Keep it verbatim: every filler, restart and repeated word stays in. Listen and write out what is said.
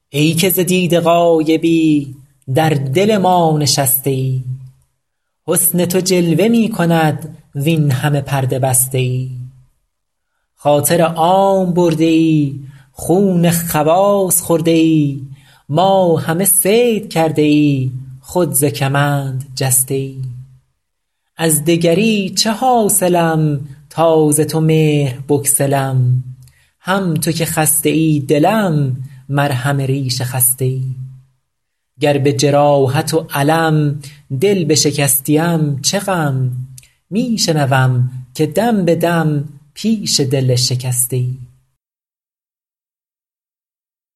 ای که ز دیده غایبی در دل ما نشسته ای، حسن تو جلوه می کند وین همه پرده بسته ای. خاطر عام برده ای، خون خواص خورده ای، ما همه صید کرده ای، خود ز کمند جسته ای. از دگری چه حاصلم تا ز تو مهر بگسلم، هم تو که خسته ای دلم مرهم ریش خسته ای. گر به جراحت و الم دل بشکستیم چه غم، می شنوم که دم به دم پیش دل شکسته ای.